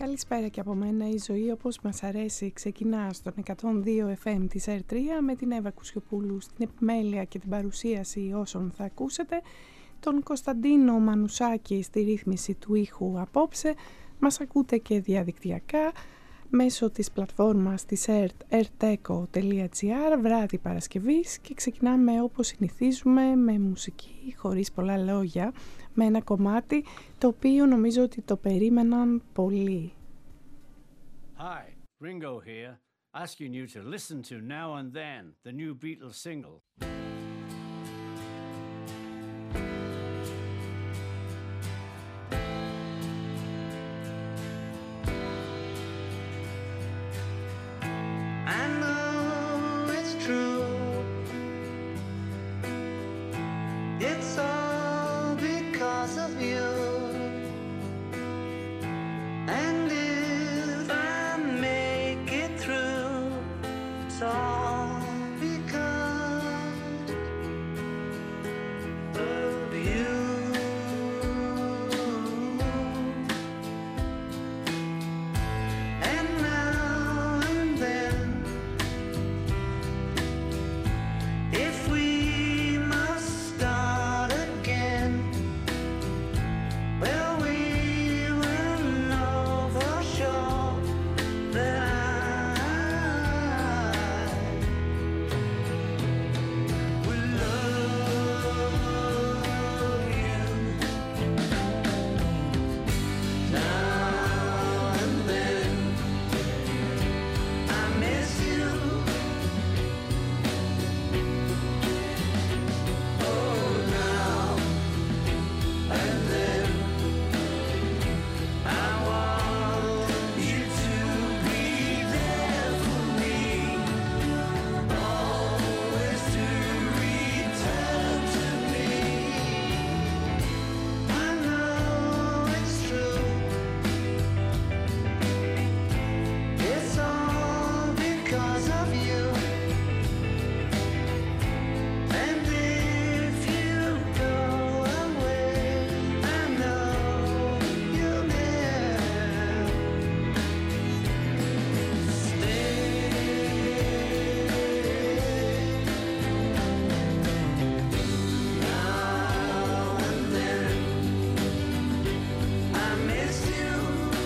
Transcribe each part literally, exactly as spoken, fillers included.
Καλησπέρα και από μένα. Η ζωή όπως μας αρέσει ξεκινά στον εκατόν δύο εφ εμ της αρ τρία με την Εύα Κουσιοπούλου στην επιμέλεια και την παρουσίαση όσων θα ακούσετε, τον Κωνσταντίνο Μανουσάκη στη ρύθμιση του ήχου απόψε. Μας ακούτε και διαδικτυακά μέσω της πλατφόρμας της ερτέκο τελεία τζι άρ βράδυ Παρασκευής και ξεκινάμε όπως συνηθίζουμε με μουσική χωρίς πολλά λόγια, με ένα κομμάτι το οποίο νομίζω ότι το περίμεναν πολύ. Hi, Ringo here, asking you to listen to Now and Then, the new Beatles single. I know it's true. It's all because of you. And if I make it through, it's all because of you. And now and then, if we must start again, well, we will know for sure that I will love you. Now and then, I miss you. Oh, now and then, I want you to be there for me, always to return to me. I know it's true. It's all because of you. And if you go away, I know you'll never stay. Now and then, I miss you.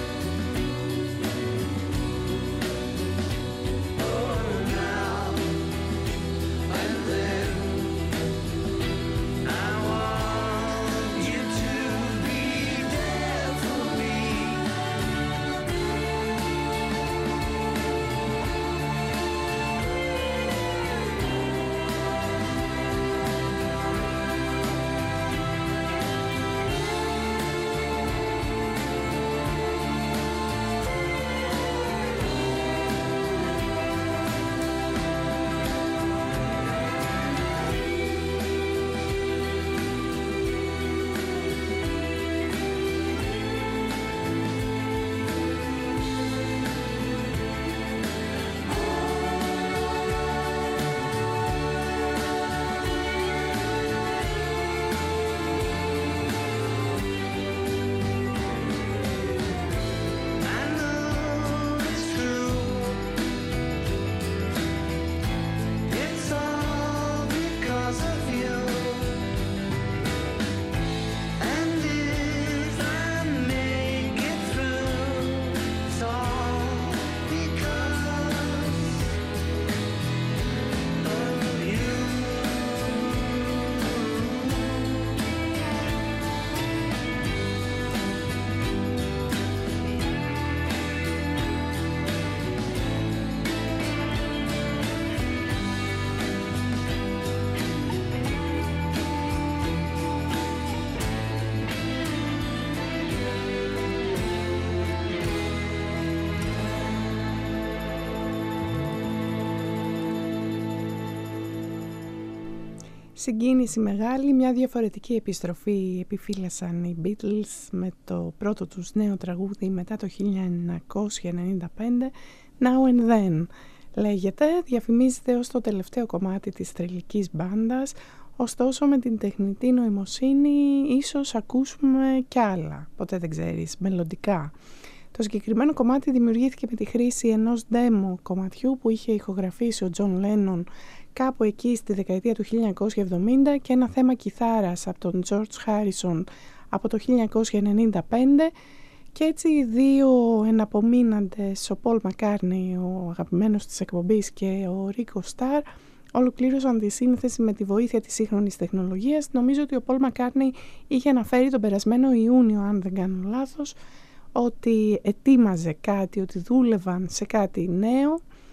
Oh, now and then, I want you to be there for me. I know it's true. It's all because of you. And if I make it through, it's all because of you. Συγκίνηση μεγάλη, μια διαφορετική επιστροφή επιφύλασαν οι Beatles με το πρώτο τους νέο τραγούδι μετά το χίλια εννιακόσια ενενήντα πέντε, Now and Then λέγεται, διαφημίζεται ως το τελευταίο κομμάτι της τρελικής μπάντας, ωστόσο με την τεχνητή νοημοσύνη ίσως ακούσουμε κι άλλα, ποτέ δεν ξέρεις, μελλοντικά. Το συγκεκριμένο κομμάτι δημιουργήθηκε με τη χρήση ενός demo κομματιού που είχε ηχογραφήσει ο John Lennon κάπου εκεί στη δεκαετία του χίλια εννιακόσια εβδομήντα και ένα θέμα κιθάρας από τον George Harrison από το χίλια εννιακόσια ενενήντα πέντε, και έτσι οι δύο εναπομείναντες, ο Paul McCartney, ο αγαπημένος της εκπομπής, και ο Ringo Starr, ολοκλήρωσαν τη σύνθεση με τη βοήθεια της σύγχρονης τεχνολογίας. Νομίζω ότι ο Paul McCartney είχε αναφέρει τον περασμένο Ιούνιο, αν δεν κάνω λάθος, ότι ετοίμαζε κάτι, ότι δούλευαν σε κάτι νέο.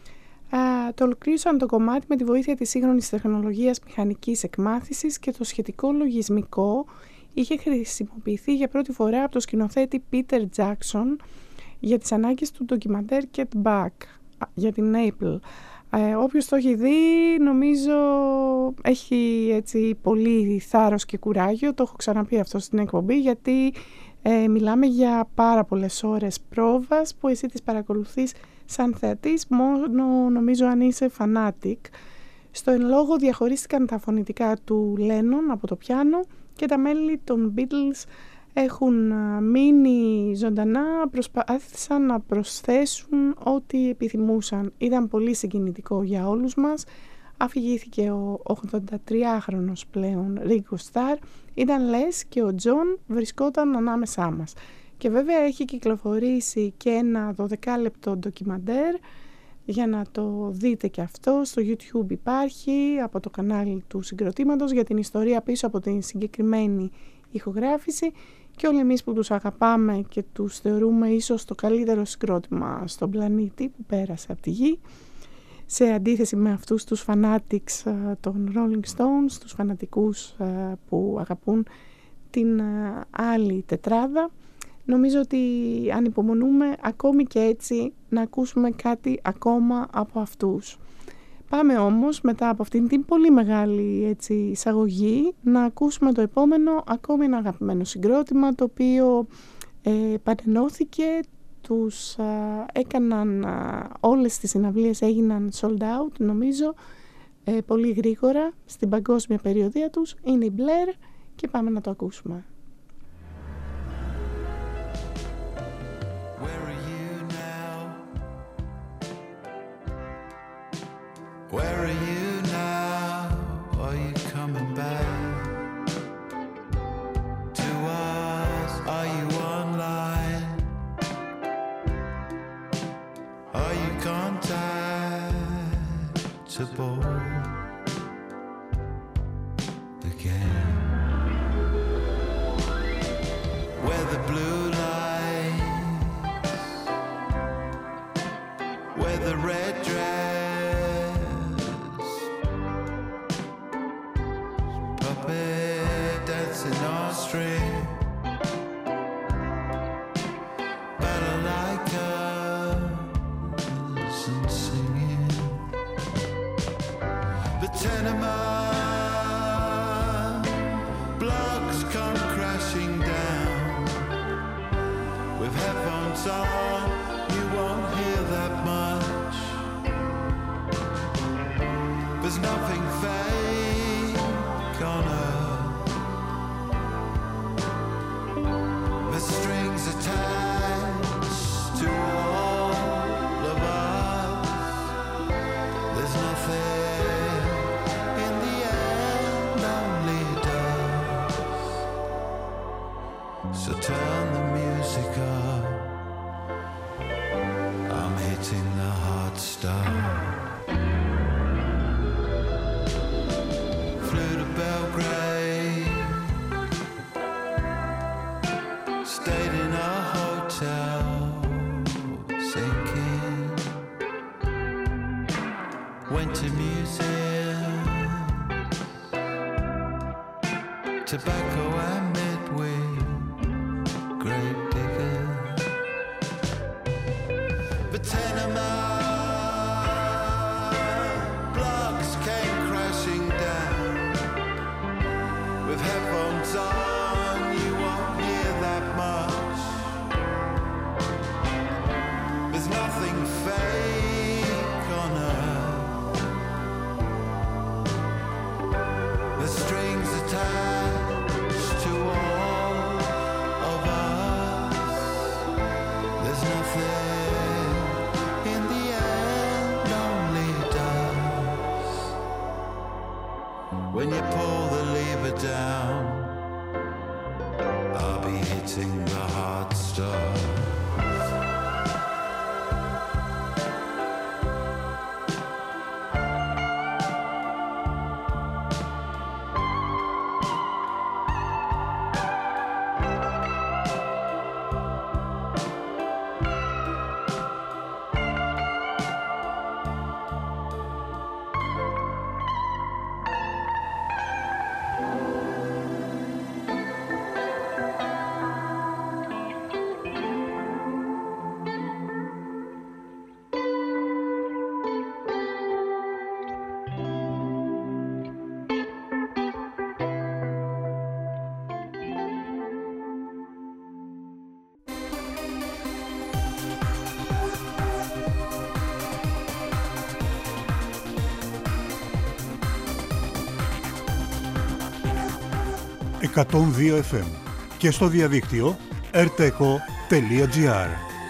Α, το ολοκλήρωσαν το κομμάτι με τη βοήθεια της σύγχρονης τεχνολογίας μηχανικής εκμάθησης και το σχετικό λογισμικό είχε χρησιμοποιηθεί για πρώτη φορά από το σκηνοθέτη Peter Jackson για τις ανάγκες του ντοκιμαντέρ Get Back για την Apple. Ε, όποιος το έχει δει, νομίζω έχει έτσι πολύ θάρρος και κουράγιο. Το έχω ξαναπεί αυτό στην εκπομπή, γιατί ε, μιλάμε για πάρα πολλές ώρες πρόβας που εσύ τις παρακολουθείς σαν θεατής, μόνο νομίζω αν είσαι fanatic. Στο εν λόγω διαχωρίστηκαν τα φωνητικά του Lennon από το πιάνο και τα μέλη των Beatles έχουν μείνει ζωντανά, προσπάθησαν να προσθέσουν ό,τι επιθυμούσαν. Ήταν πολύ συγκινητικό για όλους μας. Αφηγήθηκε ο ογδοντατριάχρονος πλέον Ringo Starr. Ήταν λες και ο John βρισκόταν ανάμεσά μας. Και βέβαια έχει κυκλοφορήσει και ένα δωδεκάλεπτο ντοκιμαντέρ για να το δείτε και αυτό. Στο YouTube υπάρχει, από το κανάλι του συγκροτήματος, για την ιστορία πίσω από την συγκεκριμένη ηχογράφηση, και όλοι εμείς που τους αγαπάμε και τους θεωρούμε ίσως το καλύτερο συγκρότημα στον πλανήτη που πέρασε από τη γη, σε αντίθεση με αυτούς τους fanatics των Rolling Stones, τους φανατικούς που αγαπούν την άλλη τετράδα, νομίζω ότι ανυπομονούμε ακόμη και έτσι να ακούσουμε κάτι ακόμα από αυτούς. Πάμε όμως μετά από αυτήν την πολύ μεγάλη έτσι, εισαγωγή να ακούσουμε το επόμενο, ακόμη ένα αγαπημένο συγκρότημα, το οποίο ε, πανενώθηκε, τους α, έκαναν, α, όλες τις συναυλίες έγιναν sold out νομίζω ε, πολύ γρήγορα στην παγκόσμια περιοδία τους. Είναι η Blair και πάμε να το ακούσουμε. Where are you now? Are you coming back to us? Are you online? Are you contactable again? Where the blue lights, where the red dress, dancing on string, balalaikas and singing. The tenement blocks come crashing down. With headphones on, you won't hear that much. There's nothing fake on earth. Strings attached to all of us. There's nothing in the end, only dust. So turn the music up. I'm hitting the hard stuff. Flew to Belgrade, stayed in a hotel, sinking. Went to museums, tobacco and midweek, grave digger. But tenement blocks came crashing down. With headphones on, you won't hear that much. There's nothing fake on earth. The strings attached to all of us. There's nothing when you pull the lever down, I'll be hitting the hard stuff. εκατόν δύο εφ εμ και στο διαδίκτυο ερτεκο τελεία τζι άρ.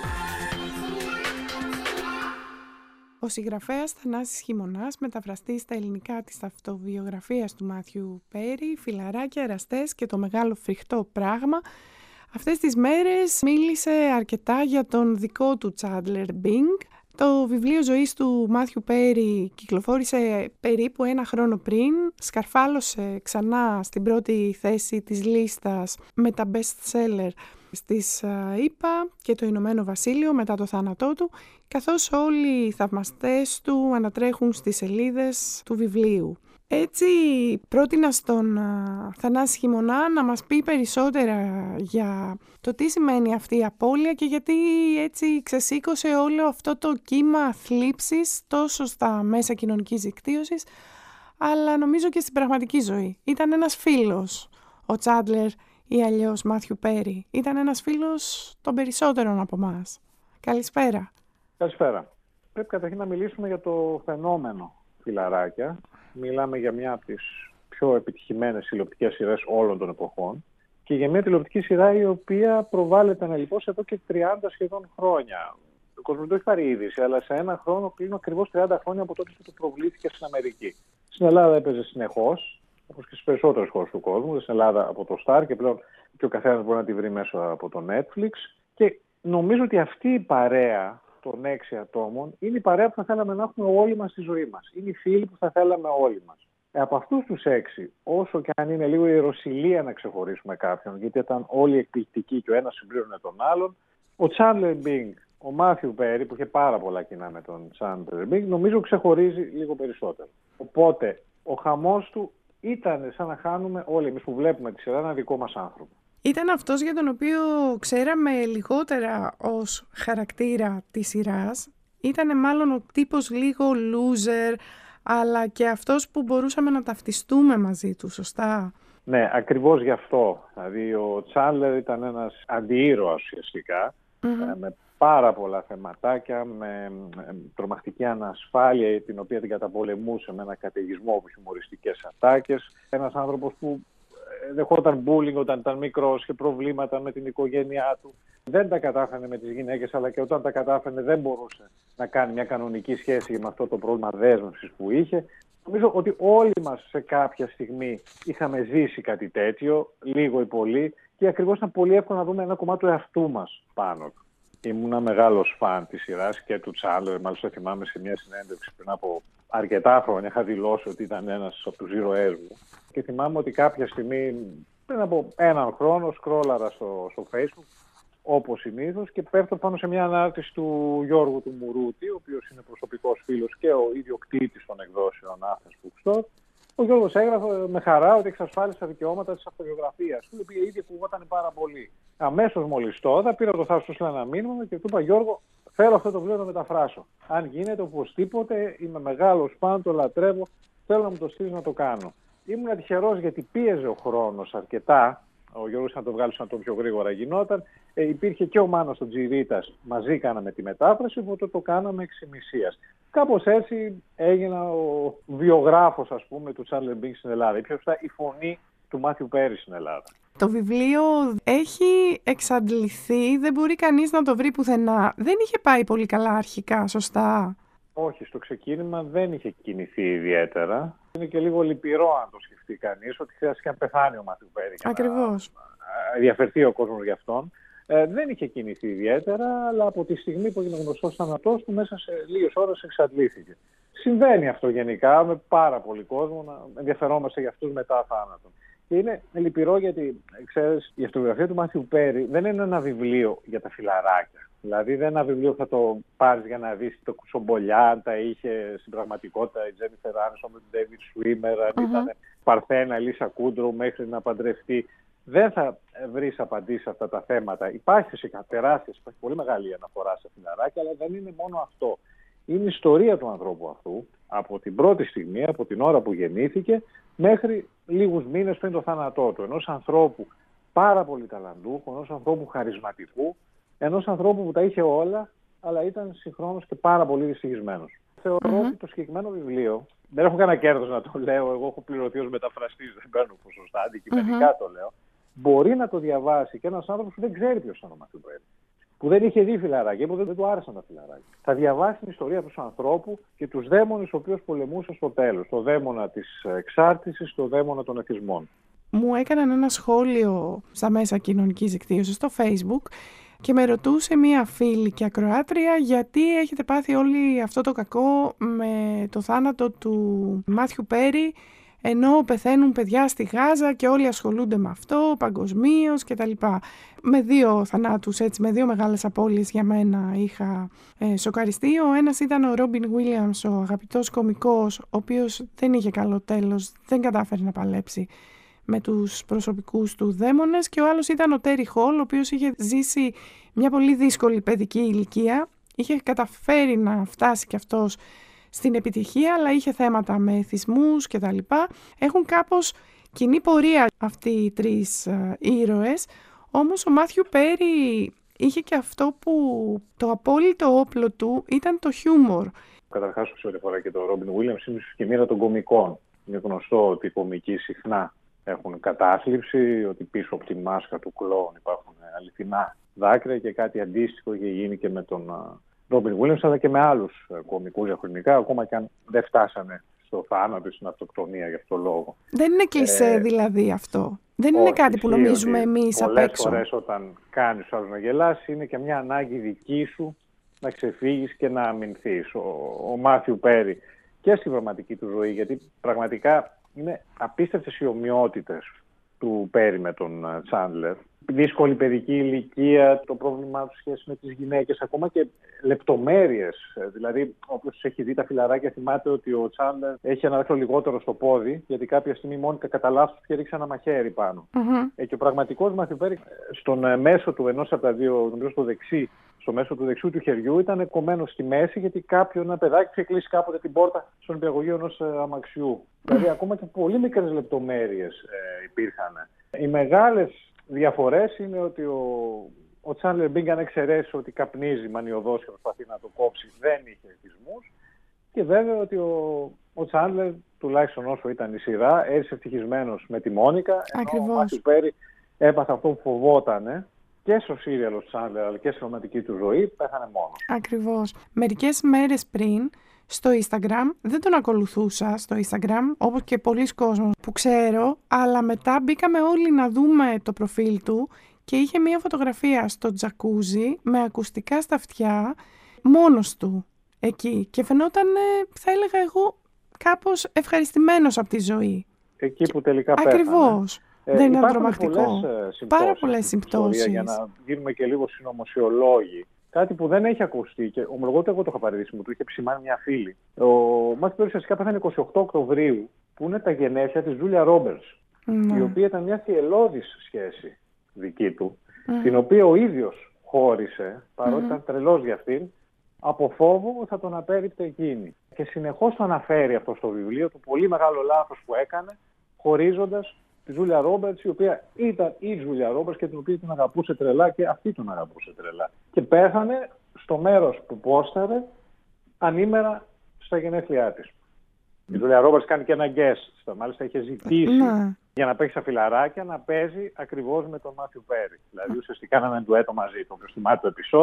Ο συγγραφέας Θανάσης Χειμωνάς, μεταφραστής στα ελληνικά της αυτοβιογραφίας του Μάθιου Πέρι, «Φιλαράκια, εραστές και το μεγάλο φρικτό πράγμα», αυτές τις μέρες μίλησε αρκετά για τον δικό του Τσάντλερ Μπινγκ. Το βιβλίο ζωής του Μάθιου Πέρι κυκλοφόρησε περίπου ένα χρόνο πριν, σκαρφάλωσε ξανά στην πρώτη θέση της λίστας με τα best seller στις ΗΠΑ και το Ηνωμένο Βασίλειο μετά το θάνατό του, καθώς όλοι οι θαυμαστές του ανατρέχουν στις σελίδες του βιβλίου. Έτσι πρότεινα στον α, Θανάση Χειμωνά να μας πει περισσότερα για το τι σημαίνει αυτή η απώλεια και γιατί έτσι ξεσήκωσε όλο αυτό το κύμα θλίψης τόσο στα μέσα κοινωνικής δικτύωσης, αλλά νομίζω και στην πραγματική ζωή. Ήταν ένας φίλος ο Τσάντλερ ή αλλιώς Μάθιου Πέρι. Ήταν ένας φίλος των περισσότερων από εμάς. Καλησπέρα. Καλησπέρα. Πρέπει καταρχήν να μιλήσουμε για το φαινόμενο Φιλαράκια. Μιλάμε για μια από τις πιο επιτυχημένες τηλεοπτικές σειρές όλων των εποχών και για μια τηλεοπτική σειρά η οποία προβάλλεται αναλυπώς εδώ και τριάντα σχεδόν χρόνια. Ο κόσμος δεν το έχει πάρει είδηση, αλλά σε ένα χρόνο κλείνουν ακριβώς τριάντα χρόνια από τότε που το προβλήθηκε στην Αμερική. Στην Ελλάδα έπαιζε συνεχώς, όπως και στις περισσότερες χώρες του κόσμου. Στην Ελλάδα από το Star και πλέον και ο καθένας μπορεί να τη βρει μέσα από το Netflix. Και νομίζω ότι αυτή η παρέα των έξι ατόμων είναι η παρέα που θα θέλαμε να έχουμε όλοι μας στη ζωή μας. Είναι οι φίλοι που θα θέλαμε όλοι μας. Ε, από αυτούς τους έξι, όσο και αν είναι λίγο ιεροσυλία να ξεχωρίσουμε κάποιον, γιατί ήταν όλοι εκπληκτικοί και ο ένας συμπλήρωνε τον άλλον, ο Τσάντλερ Μπινγκ, ο Μάθιου Πέρι, που είχε πάρα πολλά κοινά με τον Τσάντλερ Μπινγκ, νομίζω ξεχωρίζει λίγο περισσότερο. Οπότε, ο χαμός του ήταν σαν να χάνουμε όλοι εμείς που βλέπουμε τη σειρά ένα δικό μας άνθρωπο. Ήταν αυτός για τον οποίο ξέραμε λιγότερα ως χαρακτήρα της σειράς. Ήτανε μάλλον ο τύπος λίγο loser, αλλά και αυτός που μπορούσαμε να ταυτιστούμε μαζί του, σωστά? Ναι, ακριβώς γι' αυτό. Δηλαδή ο Τσάντλερ ήταν ένας αντιήρωας ουσιαστικά, mm-hmm. με πάρα πολλά θεματάκια, με τρομακτική ανασφάλεια την οποία την καταπολεμούσε με ένα καταιγισμό από χιουμοριστικές ατάκες. Ένας άνθρωπος που δεχόταν bullying όταν ήταν μικρός, είχε προβλήματα με την οικογένειά του. Δεν τα κατάφερε με τις γυναίκες, αλλά και όταν τα κατάφερε δεν μπορούσε να κάνει μια κανονική σχέση με αυτό το πρόβλημα δέσμευσης που είχε. Νομίζω ότι όλοι μας σε κάποια στιγμή είχαμε ζήσει κάτι τέτοιο, λίγο ή πολύ, και ακριβώς ήταν πολύ εύκολο να δούμε ένα κομμάτι του εαυτού μας πάνω του. Ήμουν μεγάλος φαν της σειράς και του Τσάντλερ. Μάλιστα θυμάμαι σε μια συνέντευξη πριν από αρκετά χρόνια είχα δηλώσει ότι ήταν ένας από τους ήρωές μου. Και θυμάμαι ότι κάποια στιγμή πριν από έναν χρόνο σκρόλαρα στο, στο Facebook, όπως συνήθως, και πέφτω πάνω σε μια ανάρτηση του Γιώργου του Μουρούτη, ο οποίος είναι προσωπικός φίλος και ο ιδιοκτήτης των εκδόσεων Athens Bookstore. Ο Γιώργος έγραφε με χαρά ότι εξασφάλισε τα δικαιώματα της αυτοβιογραφίας του, η οποία ήδη ακουγόταν πάρα πολύ. Αμέσως μόλις τώρα πήρα το θάρρος του στείλα ένα μήνυμα και του είπα: Γιώργο, θέλω αυτό το βιβλίο να το μεταφράσω. Αν γίνεται, οπωσδήποτε, είμαι μεγάλος φαν, το λατρεύω, θέλω να μου το στείλεις να το κάνω. Ήμουν τυχερός γιατί πίεζε ο χρόνος αρκετά. Ο Γιώργος να το βγάλει σαν το πιο γρήγορα γινόταν. Ε, υπήρχε και ο Μάνος ο Τζιρίτας, μαζί κάναμε τη μετάφραση, οπότε το κάναμε εξ ημισίας. Κάπως έτσι έγινα ο βιογράφος, ας πούμε, του Τσάντλερ Μπινγκ στην Ελλάδα. Ή πιο σωστά η φωνή του Μάθιου Πέρι στην Ελλάδα. Το βιβλίο έχει εξαντληθεί, δεν μπορεί κανείς να το βρει πουθενά. Δεν είχε πάει πολύ καλά αρχικά, σωστά? Όχι, στο ξεκίνημα δεν είχε κινηθεί ιδιαίτερα. Είναι και λίγο λυπηρό αν το σκεφτεί κανείς ότι χρειάστηκε να πεθάνει ο Μάθιου Πέρι. Ακριβώς. Να ενδιαφερθεί ο κόσμος γι' αυτόν. Ε, δεν είχε κινηθεί ιδιαίτερα, αλλά από τη στιγμή που έγινε γνωστός θάνατός του, μέσα σε λίγες ώρες εξαντλήθηκε. Συμβαίνει αυτό γενικά με πάρα πολύ κόσμο, να ενδιαφερόμαστε για αυτούς μετά θάνατον. Και είναι λυπηρό γιατί, ξέρεις, η αυτογραφία του Μάθιου Πέρι δεν είναι ένα βιβλίο για τα φιλαράκια. Δηλαδή δεν είναι ένα βιβλίο που θα το πάρεις για να δεις το Κουτσομπολιά, αν τα είχε στην πραγματικότητα η Τζένιφερ Άνιστον με τον Ντέιβιντ Σουίμερ, αν mm-hmm. ήταν Παρθένα, Λίσα Κούντρο μέχρι να παντρευτεί. Δεν θα βρεις απαντήσεις σε αυτά τα θέματα. Υπάρχει φυσικά τεράστιες, υπάρχει πολύ μεγάλη αναφορά σε φιλαράκια, αλλά δεν είναι μόνο αυτό. Είναι η ιστορία του ανθρώπου αυτού, από την πρώτη στιγμή, από την ώρα που γεννήθηκε, μέχρι λίγους μήνες πριν το θάνατό του. Ενός ανθρώπου πάρα πολύ ταλαντούχου, ενός ανθρώπου χαρισματικού, ενός ανθρώπου που τα είχε όλα, αλλά ήταν συγχρόνως και πάρα πολύ δυστυχισμένος. Θεωρώ mm-hmm. ότι το συγκεκριμένο βιβλίο, δεν έχω κανένα κέρδος να το λέω, εγώ έχω πληρωθεί ως μεταφραστής, δεν παίρνω ποσοστά, αντικειμενικά mm-hmm. το λέω. Μπορεί να το διαβάσει και ένας άνθρωπος που δεν ξέρει ποιος είναι ο Μάθιου Πέρι, που δεν είχε δει φιλαράκια, που δεν, δεν του άρεσαν τα φιλαράκια. Θα διαβάσει την ιστορία του ανθρώπου και τους δαίμονες ο οποίος πολεμούσε στο τέλος. Το δαίμονα της εξάρτησης, το δαίμονα των εθισμών. Μου έκαναν ένα σχόλιο στα μέσα κοινωνικής δικτύωσης, στο Facebook, και με ρωτούσε μία φίλη και ακροάτρια γιατί έχετε πάθει όλοι αυτό το κακό με το θάνατο του Μάθιου Πέρι, ενώ πεθαίνουν παιδιά στη Γάζα και όλοι ασχολούνται με αυτό παγκοσμίως κτλ. Με δύο θανάτους, έτσι, με δύο μεγάλες απώλειες για μένα είχα ε, σοκαριστεί. Ο ένας ήταν ο Ρόμπιν Γουίλιαμς, ο αγαπητός κωμικός, ο οποίος δεν είχε καλό τέλος, δεν κατάφερε να παλέψει με τους προσωπικούς του δαίμονες, και ο άλλος ήταν ο Τέρι Χολ, ο οποίος είχε ζήσει μια πολύ δύσκολη παιδική ηλικία, είχε καταφέρει να φτάσει κι αυτός στην επιτυχία, αλλά είχε θέματα με εθισμούς και τα λοιπά. Έχουν κάπως κοινή πορεία αυτοί οι τρεις ε, ήρωες, όμως ο Μάθιου Πέρι είχε και αυτό που το απόλυτο όπλο του ήταν το χιούμορ. Καταρχάς, σε ό,τι αφορά και τον Ρόμπιν Γουίλιαμς, είναι στη μοίρα των κωμικών. Είναι γνωστό ότι οι κωμικοί συχνά έχουν κατάθλιψη, ότι πίσω από τη μάσκα του κλόουν υπάρχουν αληθινά δάκρυα, και κάτι αντίστοιχο είχε γίνει και με τον Ρόμπιν Γουίλιαμς, αλλά και με άλλους κωμικούς διαχρονικά, ακόμα και αν δεν φτάσανε στο θάνατο ή στην αυτοκτονία για αυτόν τον λόγο. Δεν είναι κλισέ ε, δηλαδή αυτό. Δεν είναι κάτι που νομίζουμε εμείς απ' έξω. Πολλές φορές όταν κάνεις άλλους να γελάσει, είναι και μια ανάγκη δική σου να ξεφύγεις και να αμυνθείς. Ο, ο Μάθιου Πέρι και στη πραγματική του ζωή, γιατί πραγματικά είναι απίστευτες οι ομοιότητες του Πέρι με τον Τσάντλερ. Δύσκολη παιδική ηλικία, το πρόβλημά του σχέση με τις γυναίκες, ακόμα και λεπτομέρειες. Δηλαδή, όποιος έχει δει τα φιλαράκια θυμάται ότι ο Τσάντλερ έχει ένα δάχτυλο λιγότερο στο πόδι, γιατί κάποια στιγμή η Μόνικα κατά λάθος του ρίξει ένα μαχαίρι πάνω. Mm-hmm. Ε, και ο πραγματικός Μάθιου Πέρι, στον μέσο του ενός από τα δύο, νομίζω στο δεξί, στο μέσο του δεξιού του χεριού, ήταν κομμένο στη μέση, γιατί κάποιο, ένα παιδάκι, είχε κλείσει κάποτε την πόρτα στον υπηαγωγείο ενός αμαξιού. Mm. Δηλαδή, ακόμα και πολύ μικρές λεπτομέρειες ε, υπήρχαν. Οι μεγάλες διαφορές είναι ότι ο, ο Τσάντλερ Μπινγκ, αν εξαιρέσει ότι καπνίζει μανιωδώς και προσπαθεί να το κόψει, δεν είχε εθισμούς. Και βέβαια ότι ο, ο Τσάντλερ, τουλάχιστον όσο ήταν η σειρά, έζησε ευτυχισμένος με τη Μόνικα, ενώ ο Μάθιου Πέρι έπαθε αυτό που φοβότανε. Και στο σύριαλ ο Τσάντλερ, αλλά και στη ρομαντική του ζωή, πέθανε μόνος. Ακριβώς. Μερικές μέρες πριν, στο Instagram, δεν τον ακολουθούσα στο Instagram, όπως και πολλοί κόσμος που ξέρω, αλλά μετά μπήκαμε όλοι να δούμε το προφίλ του και είχε μία φωτογραφία στο τζακούζι με ακουστικά στα αυτιά, μόνος του εκεί. Και φαινόταν, θα έλεγα εγώ, κάπως ευχαριστημένος από τη ζωή. Εκεί που τελικά πέθανε. Ακριβώς. Ε, δεν είναι τρομακτικό. Πολλές, Πάρα πολλές συμπτώσεις. Για να γίνουμε και λίγο συνωμοσιολόγοι. Κάτι που δεν έχει ακουστεί, και ομολογώ ότι εγώ το είχα παρατηρήσει, μου το είχε επισημάνει μια φίλη. Ο Μάθιου Πέρι ουσιαστικά πέθανε εικοστή ογδόη Οκτωβρίου, που είναι τα γενέθλια της Τζούλια Ρόμπερτς, mm. η οποία ήταν μια θυελλώδης σχέση δική του, mm. την οποία ο ίδιος χώρισε, παρότι mm. ήταν τρελός για αυτήν, από φόβο ότι θα τον απέριπτε εκείνη. Και συνεχώς το αναφέρει αυτό στο βιβλίο, το πολύ μεγάλο λάθος που έκανε, χωρίζοντας τη Τζούλια Ρόμπερτς, η οποία ήταν η Τζούλια Ρόμπερτς και την οποία την αγαπούσε τρελά και αυτή τον αγαπούσε τρελά. Και πέθανε στο μέρος που πόσταρε ανήμερα στα γενέθλιά της. Η Τζούλια Ρόμπερτς κάνει και ένα guest, μάλιστα είχε ζητήσει mm. για να παίξει στα φιλαράκια να παίζει ακριβώς με τον Μάθιου Πέρι. Δηλαδή ουσιαστικά να είναι ντουέτο μαζί του. Όποιος θυμάται το επεισόδιο,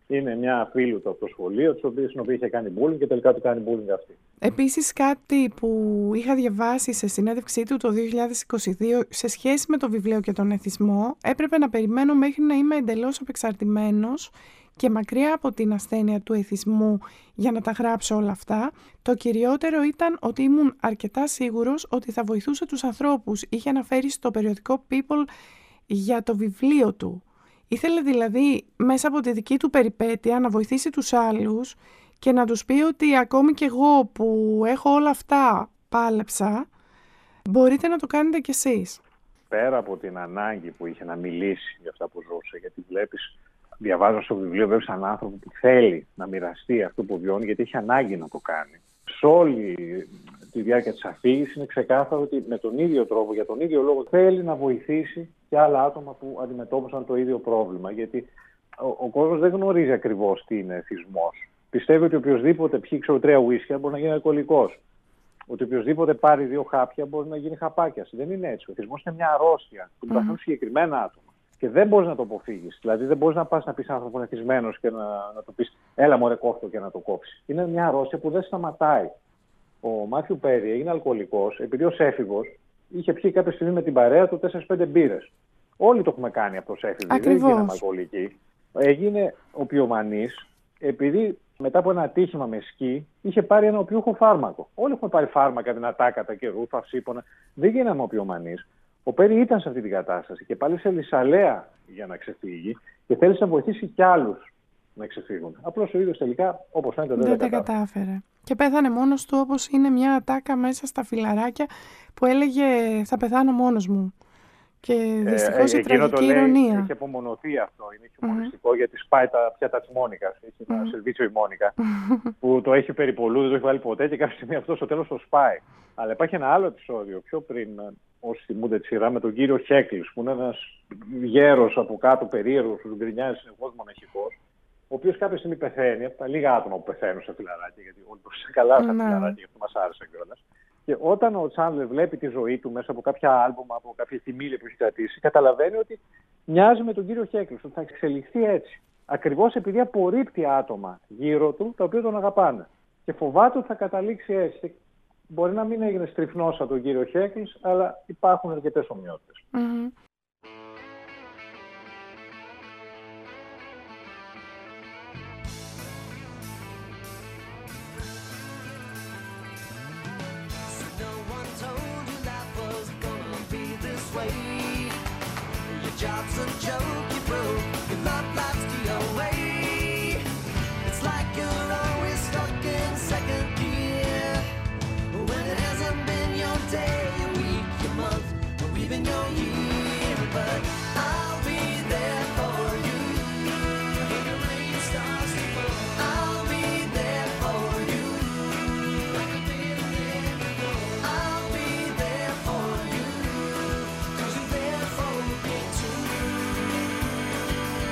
Είναι μια φίλου του από το σχολείο, την οποία είχε κάνει bullying και τελικά του κάνει bullying αυτή. Επίσης, κάτι που είχα διαβάσει σε συνέντευξή του το δύο χιλιάδες είκοσι δύο σε σχέση με το βιβλίο και τον εθισμό, έπρεπε να περιμένω μέχρι να είμαι εντελώς απεξαρτημένος και μακριά από την ασθένεια του εθισμού για να τα γράψω όλα αυτά. Το κυριότερο ήταν ότι ήμουν αρκετά σίγουρος ότι θα βοηθούσε τους ανθρώπους. Είχε αναφέρει στο περιοδικό People για το βιβλίο του. Ήθελε δηλαδή μέσα από τη δική του περιπέτεια να βοηθήσει τους άλλους και να τους πει ότι ακόμη κι εγώ που έχω όλα αυτά πάλεψα, μπορείτε να το κάνετε κι εσείς. Πέρα από την ανάγκη που είχε να μιλήσει για αυτά που ζούσε, γιατί βλέπεις, διαβάζοντας το βιβλίο, βλέπεις έναν άνθρωπο που θέλει να μοιραστεί αυτό που βιώνει, γιατί έχει ανάγκη να το κάνει. Σε όλη τη διάρκεια της αφήγησης είναι ξεκάθαρο ότι με τον ίδιο τρόπο, για τον ίδιο λόγο, θέλει να βοηθήσει και άλλα άτομα που αντιμετώπισαν το ίδιο πρόβλημα. Γιατί ο, ο κόσμος δεν γνωρίζει ακριβώς τι είναι εθισμός. Πιστεύει ότι οποιοδήποτε πιει ξέρω, τρία ουίσκια μπορεί να γίνει αλκοολικός. Ότι οποιοδήποτε πάρει δύο χάπια μπορεί να γίνει χαπάκιας. Δεν είναι έτσι. Ο εθισμός είναι μια αρρώστια που mm. παθαίνουν συγκεκριμένα άτομα. Και δεν μπορείς να το αποφύγεις. Δηλαδή δεν μπορείς να πας να πεις άνθρωπο είναι εθισμένος και να, να του πεις έλα μωρέ κόφτω και να το κόψεις. Είναι μια αρρώστια που δεν σταματάει. Ο Μάθιου Πέρι έγινε αλκοολικός επειδή ως έφηβος είχε πιει κάποια στιγμή με την παρέα του τέσσερις πέντε μπύρες. Όλοι το έχουμε κάνει αυτό ως έφηβοι. Δεν γίναμε αλκοολικοί. Έγινε οπιομανής επειδή μετά από ένα ατύχημα με σκι είχε πάρει ένα οπιούχο φάρμακο. Όλοι έχουμε πάρει φάρμακα δυνατά κατά καιρού, φαυσίπονα. Δεν γίναμε οπιομανείς. Ο Πέρι ήταν σε αυτή την κατάσταση και πάλι σε λυσαλέα για να ξεφύγει και θέλησε να βοηθήσει κι άλλους να ξεφύγουν. Απλώς ο ίδιος τελικά, όπως φαίνεται, δεν, δεν τα κατάφερε. κατάφερε. Και πέθανε μόνος του, όπως είναι μια ατάκα μέσα στα φιλαράκια που έλεγε «Θα πεθάνω μόνος μου». Και δυστυχώς ε, ε, η τραγική ηρωνία. Έχει απομονωθεί αυτό. Είναι χιουμοριστικό mm-hmm. γιατί σπάει τα πιάτα της Μόνικας. Έχει mm-hmm. ένα σερβίτσιο η Μόνικα που το έχει περιπολού, δεν το έχει βάλει ποτέ και κάποια στιγμή αυτό στο τέλος το σπάει. Αλλά υπάρχει ένα άλλο επεισόδιο πιο πριν, όσοι θυμούνται τη σειρά, με τον κύριο Χέκλης, που είναι ένας γέρος από κάτω περίεργος, που γκρινιάζει συνεχώς μοναχικός, ο οποίος κάποια στιγμή πεθαίνει, από τα λίγα άτομα που πεθαίνουν σε φιλαράκια, γιατί όλοι είναι καλά στα φιλαράκια, γι' αυτό μας άρεσε κιόλας. Και όταν ο Τσάνλερ βλέπει τη ζωή του μέσα από κάποια άλμπομα, από κάποια θυμήλια που έχει κρατήσει, καταλαβαίνει ότι μοιάζει με τον κύριο Χέκλης, ότι θα εξελιχθεί έτσι. Ακριβώς επειδή απορρίπτει άτομα γύρω του, τα οποία τον αγαπάνε. Και φοβάται ότι θα καταλήξει έτσι. Μπορεί να μην έγινε στριφνός από τον κύριο Χέκλης, αλλά υπάρχουν αρκετές ομοιότητες. Mm-hmm. Job's a joke, you broke, your love life's the away. It's like you're always stuck in second gear, when it hasn't been your day, your week, your month, or even your year. But I'll be there for you when the rain starts to fall. I'll be there for you like I've been there before. I'll be there for you 'cause you're there for me too.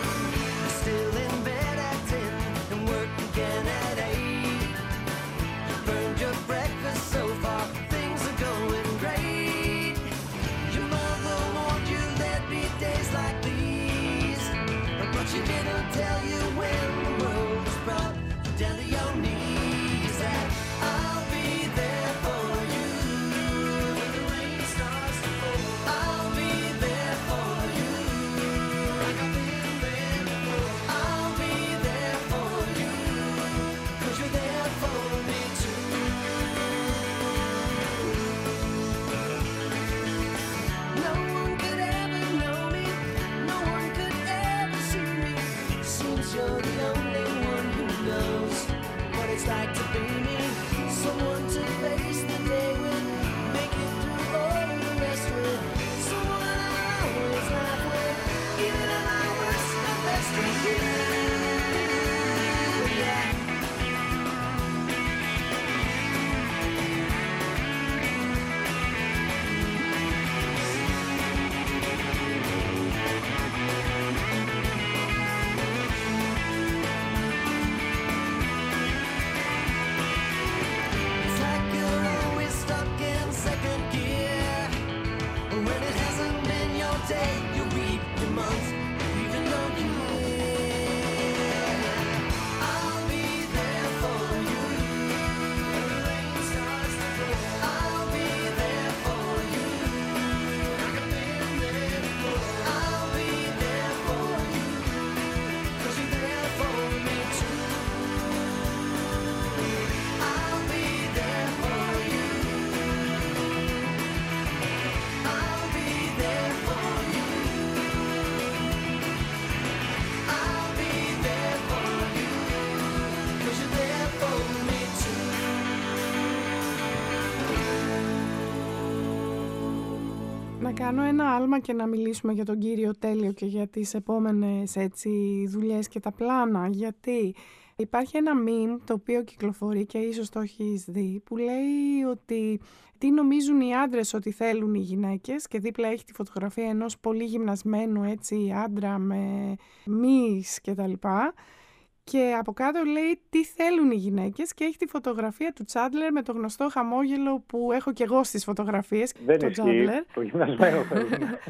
Να κάνω ένα άλμα και να μιλήσουμε για τον κύριο Τέλειο και για τις επόμενες έτσι, δουλειές και τα πλάνα. Γιατί υπάρχει ένα meme το οποίο κυκλοφορεί και ίσως το έχεις δει, που λέει ότι τι νομίζουν οι άντρες ότι θέλουν οι γυναίκες, και δίπλα έχει τη φωτογραφία ενός πολύ γυμνασμένου έτσι, άντρα με μυς και τα λοιπά. Και από κάτω λέει τι θέλουν οι γυναίκες και έχει τη φωτογραφία του Τσάντλερ με το γνωστό χαμόγελο που έχω και εγώ στις φωτογραφίες. Δεν το ισχύει, Τσάντλερ. το γυμνασμένο θέλουν.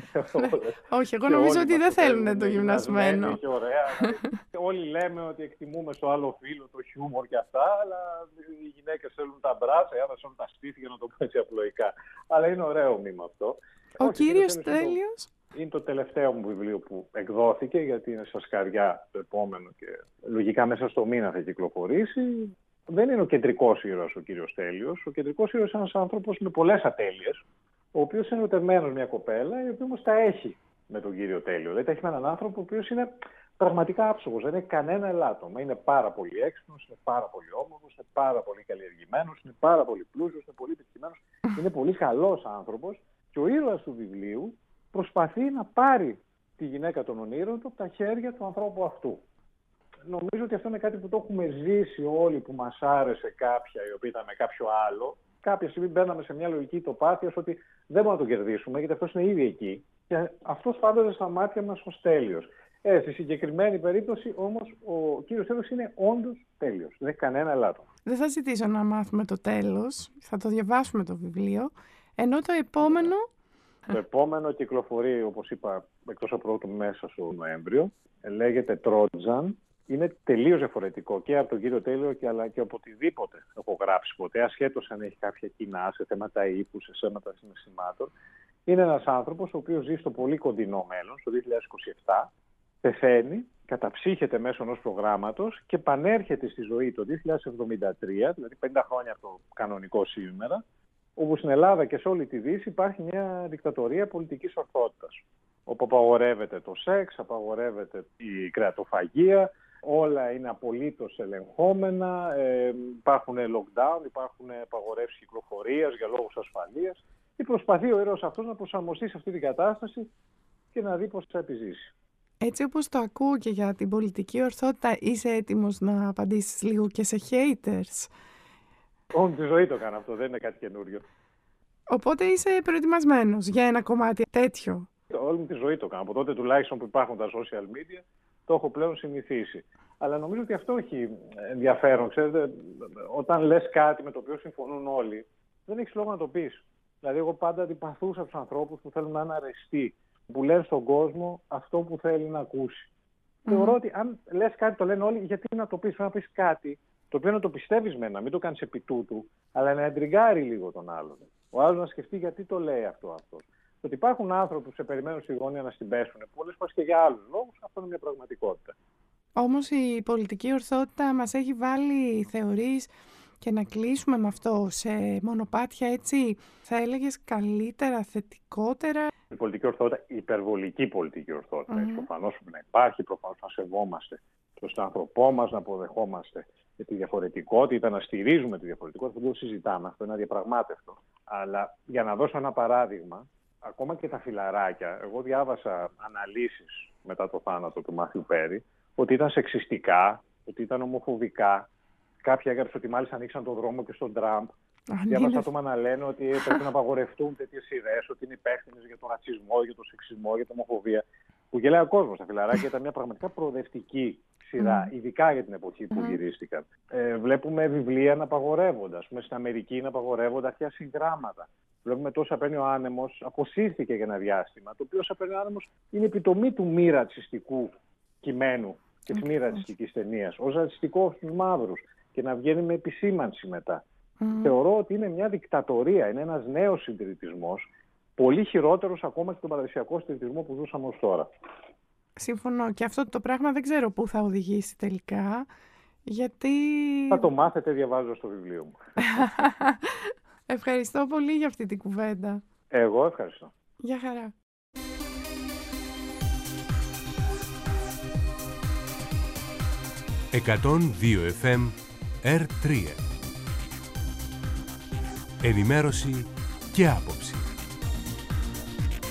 Όχι, εγώ Και νομίζω όλοι ότι μας δεν θέλουν θέλουν το γυμνασμένο. Και ωραία. Και όλοι λέμε ότι εκτιμούμε στο άλλο φύλλο το χιούμορ και αυτά, αλλά οι γυναίκες θέλουν τα μπράτσα, οι άντρες θέλουν τα στήθη, για να το πω έτσι απλοϊκά. Αλλά είναι ωραίο μήμα αυτό. Ο Όχι, κύριος είναι το- Τέλειος. Είναι το τελευταίο μου βιβλίο που εκδόθηκε, γιατί είναι στα σκαριά το επόμενο και λογικά μέσα στο μήνα θα κυκλοφορήσει. Δεν είναι ο κεντρικός ήρωας ο κύριος Τέλειος. Ο κεντρικός ήρωας είναι ένας άνθρωπος με πολλές ατέλειες, ο οποίος είναι ερωτευμένος μια κοπέλα, η οποία όμως τα έχει με τον κύριο Τέλειο. Δηλαδή τα έχει με έναν άνθρωπο ο οποίος είναι πραγματικά άψογος, δεν έχει κανένα ελάττωμα. Είναι πάρα πολύ έξυπνος, είναι πάρα πολύ όμορφος, είναι πάρα πολύ καλλιεργημένος, είναι πάρα πολύ πλούσιος, είναι πολύ επιτυχημένος, είναι πολύ καλός άνθρωπος, και ο ήρωας του βιβλίου προσπαθεί να πάρει τη γυναίκα των ονείρων του από τα χέρια του ανθρώπου αυτού. Νομίζω ότι αυτό είναι κάτι που το έχουμε ζήσει όλοι, που μας άρεσε κάποια η οποία ήταν με κάποιο άλλο. Κάποια στιγμή μπαίναμε σε μια λογική τοπάθειας ότι δεν μπορούμε να τον κερδίσουμε, γιατί αυτός είναι ήδη εκεί. Και αυτός φάνταζε στα μάτια μας ως τέλειος. Ε, στη συγκεκριμένη περίπτωση όμως ο κύριος Τέλειος είναι όντως τέλειος. Δεν έχει κανένα ελάττωμα. Δεν θα ζητήσω να μάθουμε το τέλος, θα το διαβάσουμε το βιβλίο, ενώ το επόμενο... Το επόμενο κυκλοφορεί, όπως είπα, εκτός από πρώτου μέσα στο Νοέμβριο. Λέγεται Τρότζαν. Είναι τελείως διαφορετικό και από τον κύριο Τέλειο και, αλλά και από οτιδήποτε έχω γράψει ποτέ, ασχέτως αν έχει κάποια κοινά σε θέματα ύπου, σε θέματα συναισθημάτων. Είναι ένας άνθρωπος ο οποίος ζει στο πολύ κοντινό μέλλον, στο δύο χιλιάδες είκοσι επτά, πεθαίνει, καταψύχεται μέσω ενός προγράμματος και πανέρχεται στη ζωή το δύο χιλιάδες εβδομήντα τρία, δηλαδή πενήντα χρόνια από το κανονικό σήμερα, όπου στην Ελλάδα και σε όλη τη Δύση υπάρχει μια δικτατορία πολιτικής ορθότητας, όπου απαγορεύεται το σεξ, απαγορεύεται η κρεατοφαγία, όλα είναι απολύτως ελεγχόμενα, ε, υπάρχουν lockdown, υπάρχουν απαγορεύσεις κυκλοφορίας για λόγους ασφαλείας, και προσπαθεί ο ήρωας αυτός να προσαρμοστεί σε αυτή την κατάσταση και να δει πώς θα επιζήσει. Έτσι όπως το ακούω και για την πολιτική ορθότητα, είσαι έτοιμος να απαντήσεις λίγο και σε haters? Όλη τη ζωή το κάνω αυτό, δεν είναι κάτι καινούριο. Οπότε είσαι προετοιμασμένος για ένα κομμάτι τέτοιο? Όλη τη ζωή το κάνω. Από τότε τουλάχιστον που υπάρχουν τα social media, το έχω πλέον συνηθίσει. Αλλά νομίζω ότι αυτό έχει ενδιαφέρον. Ξέρετε, όταν λες κάτι με το οποίο συμφωνούν όλοι, δεν έχεις λόγο να το πεις. Δηλαδή, εγώ πάντα αντιπαθούσα τους ανθρώπους που θέλουν να είναι αρεστοί, που λένε στον κόσμο αυτό που θέλει να ακούσει. Mm. Θεωρώ ότι αν λες κάτι, το λένε όλοι, γιατί να το πεις, να πεις κάτι το οποίο να το πιστεύεις με, να μην το κάνεις επί τούτου, αλλά να εντριγκάρει λίγο τον άλλον. Ο άλλος να σκεφτεί γιατί το λέει αυτό αυτός. Το ότι υπάρχουν άνθρωποι που σε περιμένουν στη γωνία να στην πέσουν πολλές φορές και για άλλους λόγους, αυτό είναι μια πραγματικότητα. Όμως η πολιτική ορθότητα μας έχει βάλει, θεωρείς, και να κλείσουμε με αυτό, σε μονοπάτια έτσι, θα έλεγες καλύτερα, θετικότερα? Η πολιτική ορθότητα, η υπερβολική πολιτική ορθότητα, mm-hmm. προφανώς να υπάρχει, προφανώς να σεβόμαστε τον άνθρωπό μας, να αποδεχόμαστε τη διαφορετικότητα, να στηρίζουμε τη διαφορετικότητα, δεν το συζητάμε, αυτό είναι αδιαπραγμάτευτο. Αλλά για να δώσω ένα παράδειγμα, ακόμα και τα φιλαράκια, εγώ διάβασα αναλύσεις μετά το θάνατο του Μάθιου Πέρι, ότι ήταν σεξιστικά, ότι ήταν ομοφοβικά. Κάποιοι έγραψαν ότι μάλιστα ανοίξαν τον δρόμο και στον Τραμπ. Διάβασα άτομα να λένε ότι πρέπει να απαγορευτούν τέτοιες ιδέες, ότι είναι υπεύθυνες για τον ρατσισμό, για τον σεξισμό, για την ομοφοβία. Που γελάει ο κόσμος. Τα φιλαράκια ήταν μια πραγματικά προοδευτική σειρά, mm. ειδικά για την εποχή που mm. γυρίστηκαν. Ε, βλέπουμε βιβλία να απαγορεύονται. Ας πούμε, στην Αμερική να απαγορεύονται αρχαία συγγράμματα. Βλέπουμε το Όσα παίρνει ο άνεμος, αποσύρθηκε για ένα διάστημα. Το οποίο Όσα παίρνει ο άνεμος είναι επιτομή του μη ρατσιστικού κειμένου και της μη ρατσιστικής ταινίας, ως ρατσιστικό στους μαύρους, και να βγαίνει με επισήμανση μετά. Mm. Θεωρώ ότι είναι μια δικτατορία, είναι ένας νέος συντηρητισμός, πολύ χειρότερος ακόμα και τον παραδοσιακό συντηρητισμό που ζούσαμε ως τώρα. Συμφωνώ, και αυτό το πράγμα δεν ξέρω πού θα οδηγήσει τελικά, γιατί... Θα το μάθετε διαβάζοντας το βιβλίο μου. Ευχαριστώ πολύ για αυτή την κουβέντα. Εγώ ευχαριστώ. Γεια χαρά. εκατόν δύο εφ εμ Ερ τρία. Ενημέρωση και άποψη.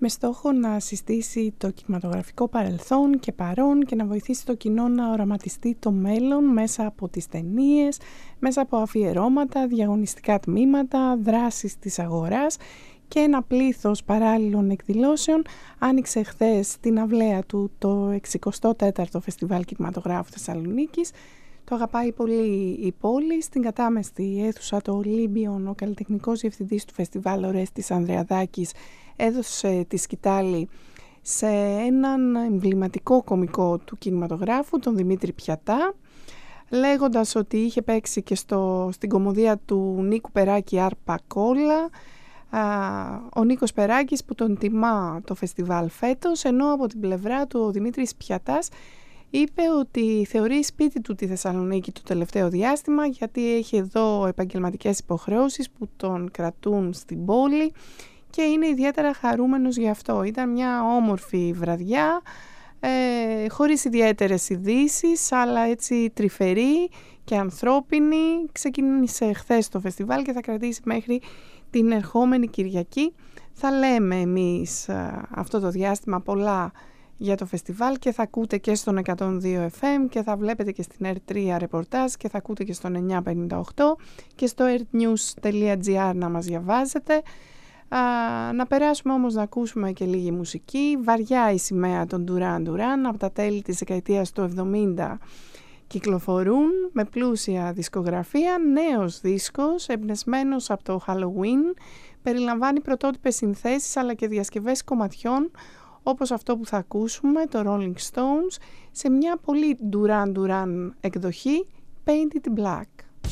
με στόχο να συστήσει το κινηματογραφικό παρελθόν και παρόν και να βοηθήσει το κοινό να οραματιστεί το μέλλον μέσα από τις ταινίες, μέσα από αφιερώματα, διαγωνιστικά τμήματα, δράσεις της αγοράς και ένα πλήθος παράλληλων εκδηλώσεων. Άνοιξε χθες την αυλαία του το εξηκοστό τέταρτο Φεστιβάλ Κινηματογράφου Θεσσαλονίκης. Το αγαπάει πολύ η πόλη. Στην κατάμεστη αίθουσα το Ολύμπιον, ο καλλιτεχνικός διευθυντής του φεστιβάλ Ορέστης Ανδρεαδάκης έδωσε τη σκητάλη σε έναν εμβληματικό κωμικό του κινηματογράφου, τον Δημήτρη Πιατά, λέγοντας ότι είχε παίξει και στο, στην κωμωδία του Νίκου Περάκη Άρπα Κόλλα, ο Νίκος Περάκης που τον τιμά το φεστιβάλ φέτος, ενώ από την πλευρά του ο Δημήτρης Πιατάς είπε ότι θεωρεί σπίτι του τη Θεσσαλονίκη το τελευταίο διάστημα, γιατί έχει εδώ επαγγελματικές υποχρεώσεις που τον κρατούν στην πόλη και είναι ιδιαίτερα χαρούμενος γι' αυτό. Ήταν μια όμορφη βραδιά, ε, χωρίς ιδιαίτερες ειδήσεις, αλλά έτσι τρυφερή και ανθρώπινη. Ξεκίνησε χθες το φεστιβάλ και θα κρατήσει μέχρι την ερχόμενη Κυριακή. Θα λέμε εμείς α, αυτό το διάστημα πολλά για το φεστιβάλ και θα ακούτε και στον εκατόν δύο εφ εμ και θα βλέπετε και στην ερ τρία ρεπορτάζ και θα ακούτε και στον εννιά πενήντα οκτώ και στο ερτνιούς τελεία τζι άρ να μας διαβάζετε. Α, να περάσουμε όμως να ακούσουμε και λίγη μουσική. Βαριά η σημαία των Duran Duran από τα τέλη της δεκαετίας του εβδομήντα κυκλοφορούν με πλούσια δισκογραφία. Νέος δίσκος εμπνευσμένος από το Halloween, περιλαμβάνει πρωτότυπες συνθέσεις αλλά και διασκευές κομματιών όπως αυτό που θα ακούσουμε, το Rolling Stones, σε μια πολύ Duran Duran εκδοχή, Painted Black.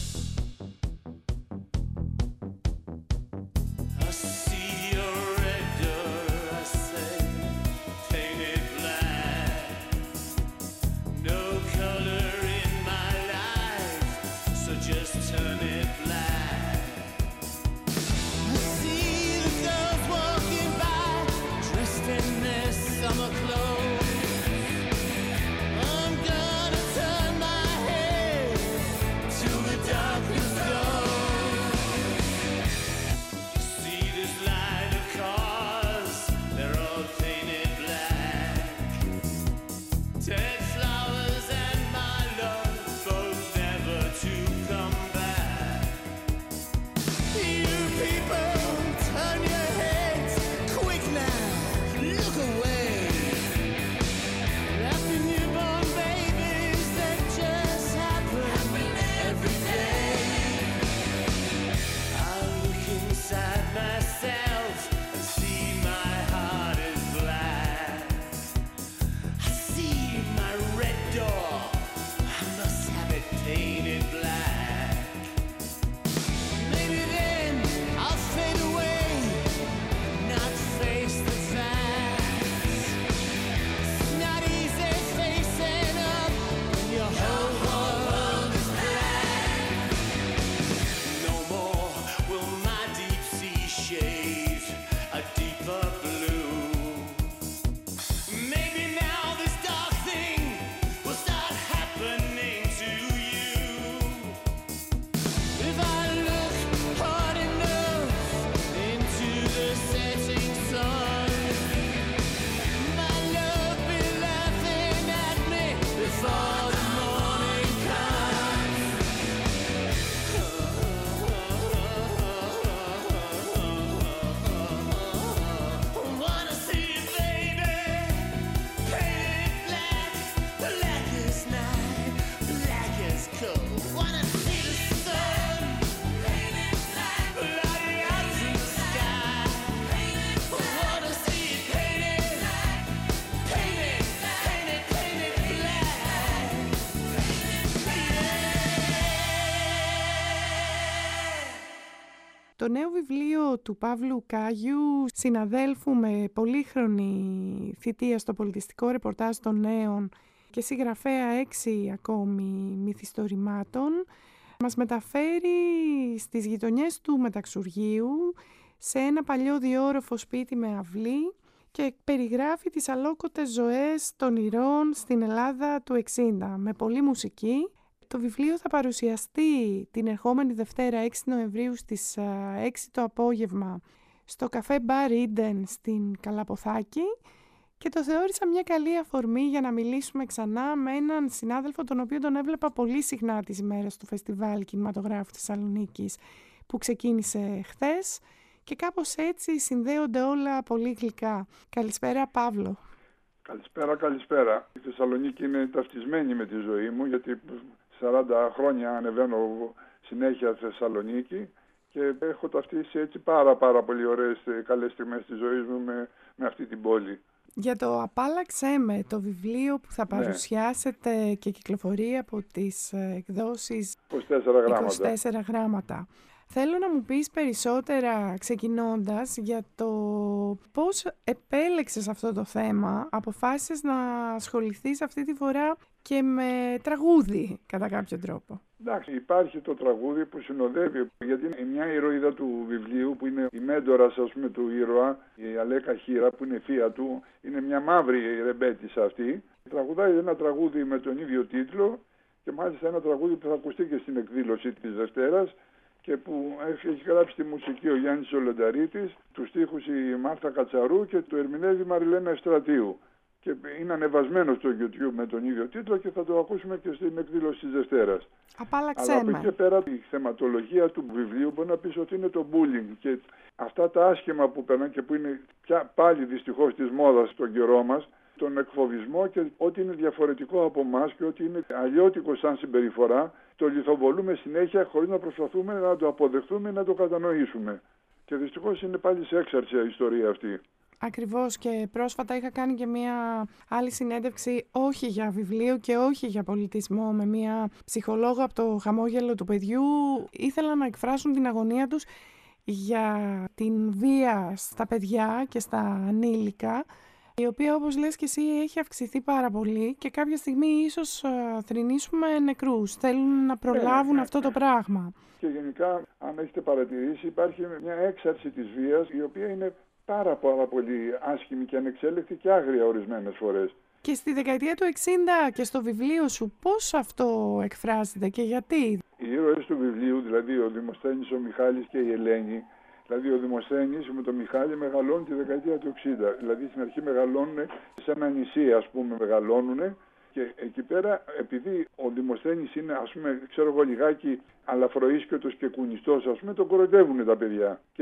Το νέο βιβλίο του Παύλου Κάγιου, συναδέλφου με πολύχρονη θητεία στο πολιτιστικό ρεπορτάζ των νέων και συγγραφέα έξι ακόμη μυθιστορημάτων, μας μεταφέρει στις γειτονιές του Μεταξουργείου σε ένα παλιό διόροφο σπίτι με αυλή και περιγράφει τις αλόκοτες ζωές των ηρώων στην Ελλάδα του εξήντα με πολλή μουσική. Το βιβλίο θα παρουσιαστεί την ερχόμενη Δευτέρα έξι Νοεμβρίου στις έξι το απόγευμα στο καφέ Μπαρ Ίντεν στην Καλαποθάκη και το θεώρησα μια καλή αφορμή για να μιλήσουμε ξανά με έναν συνάδελφο τον οποίο τον έβλεπα πολύ συχνά τις ημέρες του Φεστιβάλ Κινηματογράφου Θεσσαλονίκης που ξεκίνησε χθες και κάπως έτσι συνδέονται όλα πολύ γλυκά. Καλησπέρα Παύλο. Καλησπέρα, καλησπέρα. Η Θεσσαλονίκη είναι ταυτισμένη με τη ζωή μου γιατί σαράντα χρόνια ανεβαίνω συνέχεια στη Θεσσαλονίκη και έχω ταυτίσει έτσι πάρα πάρα πολύ ωραίες καλές στιγμές της ζωής μου με, με αυτή την πόλη. Για το «Απάλλαξέ με», το βιβλίο που θα παρουσιάσετε ναι. και κυκλοφορεί από τις εκδόσεις είκοσι τέσσερα γράμματα. είκοσι τέσσερα γράμματα. Θέλω να μου πεις περισσότερα ξεκινώντας για το πώς επέλεξες αυτό το θέμα, αποφάσισες να ασχοληθείς αυτή τη φορά και με τραγούδι κατά κάποιο τρόπο. Εντάξει, υπάρχει το τραγούδι που συνοδεύει, γιατί είναι μια ηρωίδα του βιβλίου που είναι η μέντορας ας πούμε του ήρωα, η Αλέκα Χήρα που είναι θεία του, είναι μια μαύρη ρεμπέτισσα αυτή. Τραγουδάει ένα τραγούδι με τον ίδιο τίτλο και μάλιστα ένα τραγούδι που θα ακουστεί και στην εκδήλωση της Δευτέρας και που έχει γράψει τη μουσική ο Γιάννης Ολενταρίτης, τους στίχους η Μάρθα Κατσαρού και το ερμηνεύει η Μαριλένα Ευστρατείου. Και είναι ανεβασμένο στο YouTube με τον ίδιο τίτλο και θα το ακούσουμε και στην εκδήλωση της Δευτέρας. Απάλλαξέ Αλλά με. από εκεί και πέρα η θεματολογία του βιβλίου μπορεί να πεις ότι είναι το bullying και αυτά τα άσχημα που περνάνε και που είναι πια πάλι δυστυχώς της μόδας στον καιρό μας, τον εκφοβισμό και ό,τι είναι διαφορετικό από εμάς και ό,τι είναι αλλιώτικο σαν συμπεριφορά, το λιθοβολούμε συνέχεια χωρίς να προσπαθούμε να το αποδεχτούμε, να το κατανοήσουμε. Και δυστυχώς είναι πάλι σε έξαρση η ιστορία αυτή. Ακριβώς, και πρόσφατα είχα κάνει και μια άλλη συνέντευξη όχι για βιβλίο και όχι για πολιτισμό με μια ψυχολόγο από το χαμόγελο του παιδιού. Ήθελαν να εκφράσουν την αγωνία τους για την βία στα παιδιά και στα ανήλικα, η οποία όπως λες και εσύ έχει αυξηθεί πάρα πολύ και κάποια στιγμή ίσως θρηνήσουμε νεκρούς. Θέλουν να προλάβουν ναι, αυτό ναι. το πράγμα. Και γενικά, αν έχετε παρατηρήσει, υπάρχει μια έξαρση της βίας η οποία είναι πάρα πάρα πολύ άσχημη και ανεξέλεκτη και άγρια ορισμένες φορές. Και στη δεκαετία του εξήντα και στο βιβλίο σου πώς αυτό εκφράζεται και γιατί? Οι ήρωες του βιβλίου, δηλαδή ο Δημοσθένης, ο Μιχάλης και η Ελένη, δηλαδή ο Δημοσθένης με τον Μιχάλη μεγαλώνουν τη δεκαετία του εξήντα. Δηλαδή στην αρχή μεγαλώνουν σε ένα νησί, ας πούμε, μεγαλώνουν. Και εκεί πέρα, επειδή ο Δημοσθένης είναι, ας πούμε, ξέρω εγώ λιγάκι αλαφροίσκετος και κουνιστός, ας πούμε, τον κοροϊδεύουν τα παιδιά. Και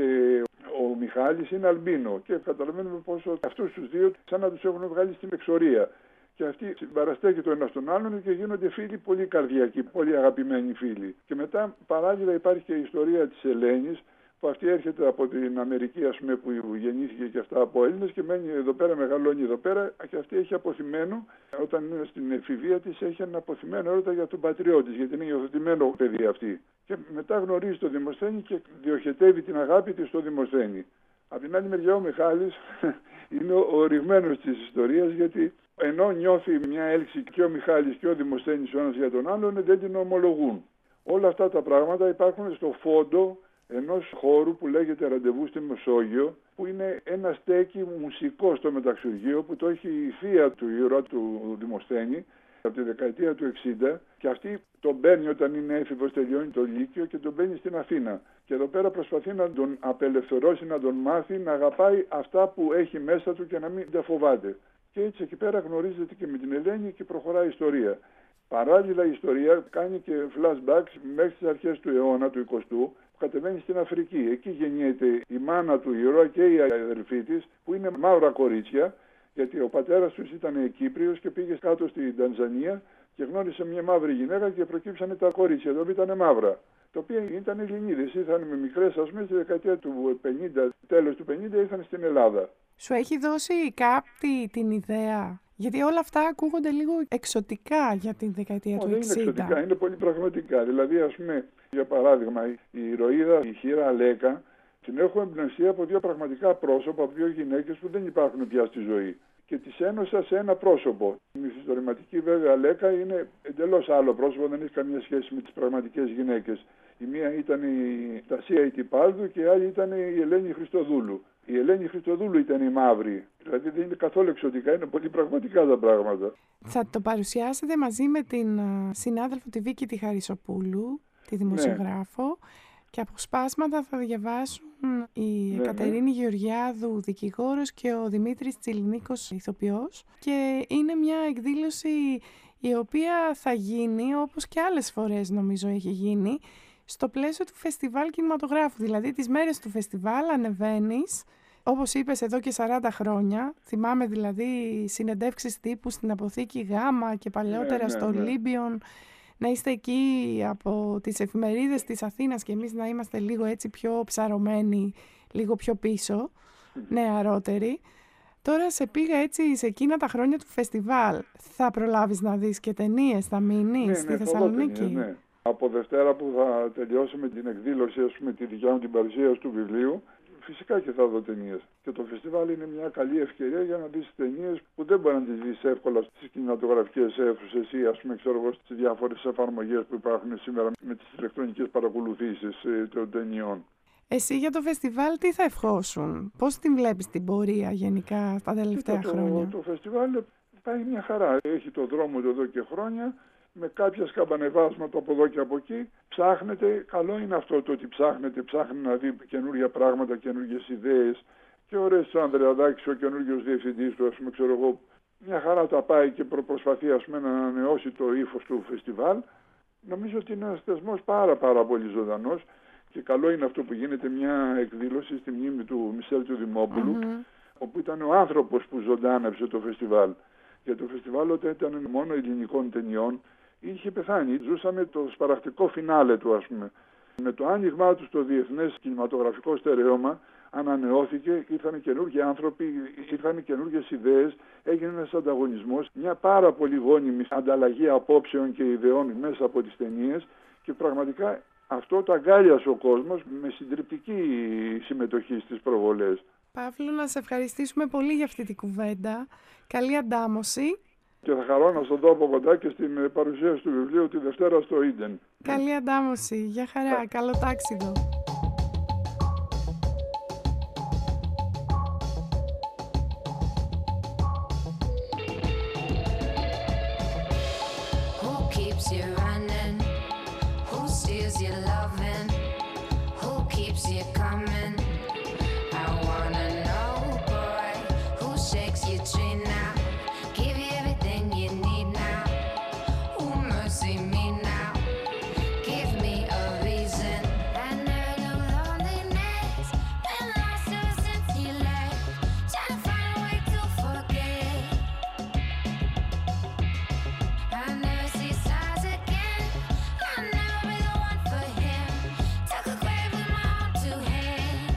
ο Μιχάλης είναι αλμπίνο και καταλαβαίνουμε πόσο αυτούς τους δύο σαν να τους έχουν βγάλει στην εξορία. Και αυτοί συμπαραστέκονται το ένα στον άλλον και γίνονται φίλοι πολύ καρδιακοί, πολύ αγαπημένοι φίλοι. Και μετά παράλληλα υπάρχει και η ιστορία της Ελένης, που αυτή έρχεται από την Αμερική, ας πούμε, που γεννήθηκε και αυτά από Έλληνες και μένει εδώ πέρα, μεγαλώνει εδώ πέρα και αυτή έχει αποθυμένο, όταν είναι στην εφηβεία της, έχει ένα αποθυμένο έρωτα για τον πατριό της, γιατί είναι υιοθετημένο παιδί αυτή. Και μετά γνωρίζει τον Δημοσθένη και διοχετεύει την αγάπη της στο Δημοσθένη. Από την άλλη μεριά ο Μιχάλης είναι ο ρηγμένος της ιστορίας, γιατί ενώ νιώθει μια έλξη και ο Μιχάλης και ο Δημοσθένης ο ένας για τον άλλον, δεν την ομολογούν. Όλα αυτά τα πράγματα υπάρχουν στο φόντο ενός χώρου που λέγεται Ραντεβού στη Μεσόγειο, που είναι ένα στέκι μουσικό στο μεταξουργείο που το έχει η θεία του ήρωα του Δημοσθένη από τη δεκαετία του εξήντα και αυτή τον παίρνει όταν είναι έφηβος, τελειώνει το Λύκειο και τον παίρνει στην Αθήνα. Και εδώ πέρα προσπαθεί να τον απελευθερώσει, να τον μάθει, να αγαπάει αυτά που έχει μέσα του και να μην τα φοβάται. Και έτσι εκεί πέρα γνωρίζεται και με την Ελένη και προχωράει η ιστορία. Παράλληλα η ιστορία κάνει και flashbacks μέχρι τις αρχές του αιώνα του εικοστού που κατεβαίνει στην Αφρική. Εκεί γεννιέται η μάνα του ήρωα και η αδερφή της που είναι μαύρα κορίτσια, γιατί ο πατέρας τους ήταν Κύπριος και πήγε κάτω στην Τανζανία και γνώρισε μια μαύρη γυναίκα και προκύψανε τα κορίτσια, τα οποία ήταν μαύρα. Τα οποία ήταν Ελληνίδες, ήρθαν με μικρές, ας πούμε, στη δεκαετία του πενήντα, τέλος του πενήντα ήρθαν στην Ελλάδα. Σου έχει δώσει κάτι την ιδέα? Γιατί όλα αυτά ακούγονται λίγο εξωτικά για την δεκαετία Ο, του δεν εξήντα. Είναι εξωτικά, είναι πολύ πραγματικά. Δηλαδή, ας πούμε, για παράδειγμα, η ηρωίδα, η Χήρα Αλέκα, την έχω εμπνευστεί από δύο πραγματικά πρόσωπα, από δύο γυναίκες που δεν υπάρχουν πια στη ζωή. Και τις ένωσα σε ένα πρόσωπο. Η μυθιστορηματική βέβαια Αλέκα είναι εντελώς άλλο πρόσωπο, δεν έχει καμία σχέση με τις πραγματικές γυναίκες. Η μία ήταν η Τασία Ιτυπάλδου και η άλλη ήταν η Ελένη Χριστοδούλου. Η Ελένη Χριστοδούλου ήταν η μαύρη. Δηλαδή δεν είναι καθόλου εξωτικά, είναι πολύ πραγματικά τα πράγματα. Θα το παρουσιάσετε μαζί με την συνάδελφο τη Βίκη τη Χαρισοπούλου, τη δημοσιογράφο. Ναι. Και αποσπάσματα θα διαβάσουν η Ναι, Κατερίνη ναι. Γεωργιάδου, δικηγόρος, και ο Δημήτρης Τσιλινίκος, ηθοποιός. Και είναι μια εκδήλωση η οποία θα γίνει, όπως και άλλες φορές νομίζω έχει γίνει, στο πλαίσιο του φεστιβάλ κινηματογράφου. Δηλαδή τις μέρες του φεστιβάλ ανεβαίνεις, όπως είπες, εδώ και σαράντα χρόνια. Θυμάμαι δηλαδή συνεντεύξεις τύπου στην Αποθήκη Γάμα και παλαιότερα Ναι, ναι, στο ναι. Ολύμπιον. Να είστε εκεί από τις εφημερίδες της Αθήνας και εμείς να είμαστε λίγο έτσι πιο ψαρωμένοι, λίγο πιο πίσω, νεαρότεροι. Τώρα σε πήγα έτσι σε εκείνα τα χρόνια του φεστιβάλ. Θα προλάβεις να δεις και ταινίες, θα μείνεις Ναι, στη ναι, Θεσσαλονίκη? ναι, ναι. Από Δευτέρα που θα τελειώσουμε την εκδήλωση, ας πούμε, τη δικιά μου την παρουσίαση του βιβλίου, φυσικά και θα δω ταινίες. Και το φεστιβάλ είναι μια καλή ευκαιρία για να δεις ταινίες που δεν μπορεί να τις δεις εύκολα στις κινηματογραφικές αίθουσες ή, ας πούμε, ξέρω εγώ, στις διάφορες εφαρμογές που υπάρχουν σήμερα με τις ηλεκτρονικές παρακολουθήσεις ε, των ταινιών. Εσύ για το φεστιβάλ τι θα ευχόσουν? Πώς την βλέπεις την πορεία γενικά τα τελευταία το, χρόνια? Το, το φεστιβάλ πάει μια χαρά. Έχει το δρόμο του εδώ και χρόνια, με κάποια σκαμπανεβάσματα από εδώ και από εκεί. Ψάχνεται, καλό είναι αυτό το ότι ψάχνεται, ψάχνει να δει καινούργια πράγματα, καινούργιες ιδέες. Και ο Ρέστης Ανδρεαδάκης, ο καινούριος διευθυντής του, ας πούμε, ξέρω εγώ, μια χαρά τα πάει και προσπαθεί, ας πούμε, να ανανεώσει το ύφος του φεστιβάλ. Νομίζω ότι είναι ένας θεσμός πάρα πάρα πολύ ζωντανός και καλό είναι αυτό που γίνεται, μια εκδήλωση στη μνήμη του Μισελ του Δημόπουλου, mm-hmm. όπου ήταν ο άνθρωπος που ζωντάνεψε το φεστιβάλ. Και το φεστιβάλ όταν ήταν μόνο ελληνικών ταινιών είχε πεθάνει. Ζούσαμε το σπαρακτικό φινάλε του, ας πούμε. Με το άνοιγμά του στο διεθνές κινηματογραφικό στερεώμα ανανεώθηκε, ήρθαν καινούργιοι άνθρωποι, ήρθαν καινούργιες ιδέες, έγινε ένας ανταγωνισμός, μια πάρα πολύ γόνιμη ανταλλαγή απόψεων και ιδεών μέσα από τις ταινίες και πραγματικά αυτό το αγκάλιασε ο κόσμος με συντριπτική συμμετοχή στις προβολές. Παύλο, να σε ευχαριστήσουμε πολύ για αυτή την κουβέντα. Καλή αντάμωση. Και θα χαρώ να στον δω από κοντά και στην παρουσίαση του βιβλίου τη Δευτέρα στο Ίντεν. Καλή αντάμωση. Γεια χαρά. Καλό τάξιδο. Took a grave with my own two hands.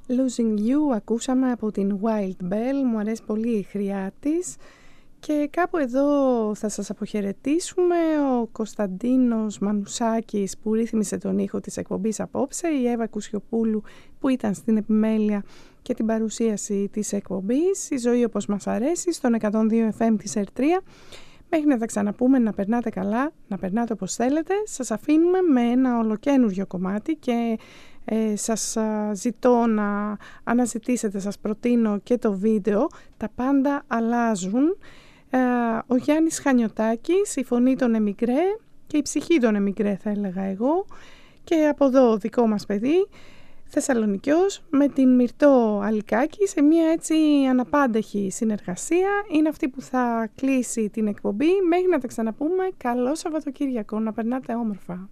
Losing You ακούσαμε από την Wild Bell, μου αρέσει πολύ η χρειά της. Και κάπου εδώ θα σας αποχαιρετήσουμε. Ο Κωνσταντίνος Μανουσάκης που ρύθμισε τον ήχο της εκπομπής απόψε, η Εύα Κουσιοπούλου που ήταν στην επιμέλεια και την παρουσίαση της εκπομπής, η ζωή όπως μας αρέσει στον εκατόν δύο εφ εμ της ερ τρία. Μέχρι να τα ξαναπούμε, να περνάτε καλά, να περνάτε όπως θέλετε. Σας αφήνουμε με ένα ολοκαίνουργιο κομμάτι και ε, σας α, ζητώ να αναζητήσετε, σας προτείνω και το βίντεο «Τα πάντα αλλάζουν». Ε, ο Γιάννης Χανιωτάκης, η φωνή των Εμιγκρέ και η ψυχή των Εμιγκρέ θα έλεγα εγώ, και από εδώ δικό μας παιδί Θεσσαλονικιός με την Μυρτώ Αλικάκη σε μια έτσι αναπάντεχη συνεργασία. Είναι αυτή που θα κλείσει την εκπομπή. Μέχρι να τα ξαναπούμε, καλό Σαββατοκύριακο, να περνάτε όμορφα.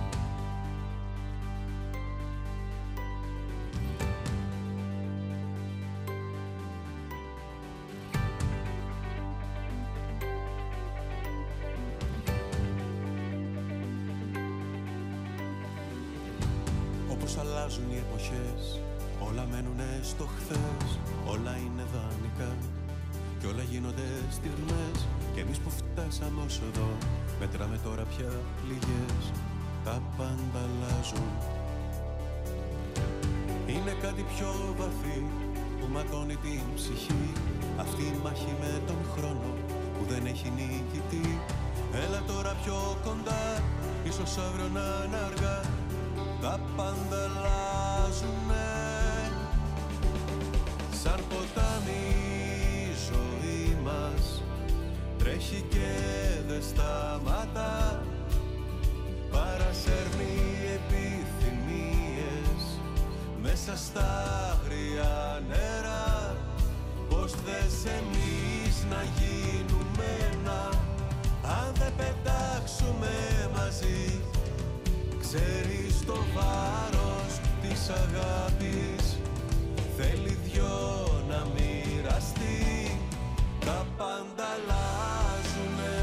Αλλάζουν οι εποχές, όλα μένουνε στο χθες, όλα είναι δανεικά κι όλα γίνονται στιγμές κι εμείς που φτάσαμε ως εδώ μετράμε τώρα πια πληγές. Τα πάντα αλλάζουν. Είναι κάτι πιο βαθύ που ματώνει την ψυχή, αυτή η μάχη με τον χρόνο που δεν έχει νικητή. Έλα τώρα πιο κοντά, ίσως αύριο να είναι αργά. Τα πάντα αλλάζουνε. Σαν ποτάμι η ζωή μας τρέχει και δεν σταματά. Παρασέρνει επιθυμίες μέσα στα άγρια νερά. Πώς θες εμείς να γίνουμε ένα, αν δεν πετάξουμε μαζί. Ξέρεις το βάρος της αγάπης θέλει δυο να μοιραστεί. Τα πάντα αλλάζουνε.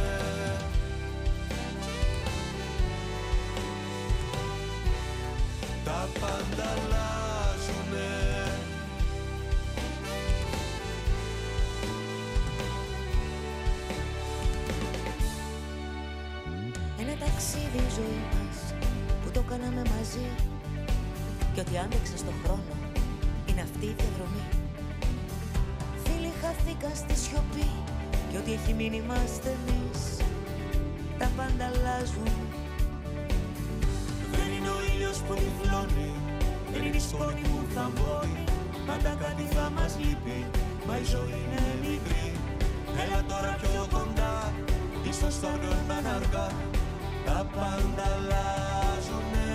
Τα πάντα αλλάζουνε. Ένα ταξίδι η ζωή μας που το κάναμε μαζί και ότι άντεξε στον χρόνο είναι αυτή η διαδρομή. Φίλοι χαθήκαν στη σιωπή και ό,τι έχει μείνει είμαστε εμείς. Τα πάντα αλλάζουν. Δεν είναι ο ήλιος που τυφλώνει, δεν είναι η σκόνη που θαμπώνει. Πάντα κάτι θα μας λείπει, μα η ζωή είναι μικρή. Έλα τώρα πιο κοντά, ίσως αύριο να είναι αργά. Τα πάντα αλλάζουνε.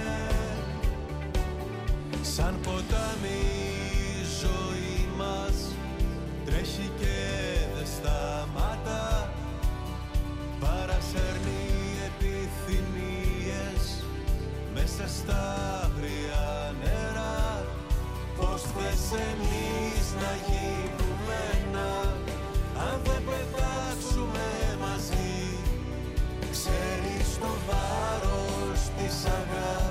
Σαν ποτάμι η ζωή μας τρέχει και δεν σταματά. Παρασέρνει επιθυμίες μέσα στα άγρια νερά. Πώς θες εμείς να γίνουμε ένα, αν δεν πετάξουμε μαζί. Ξέρεις το βάρος της αγάπης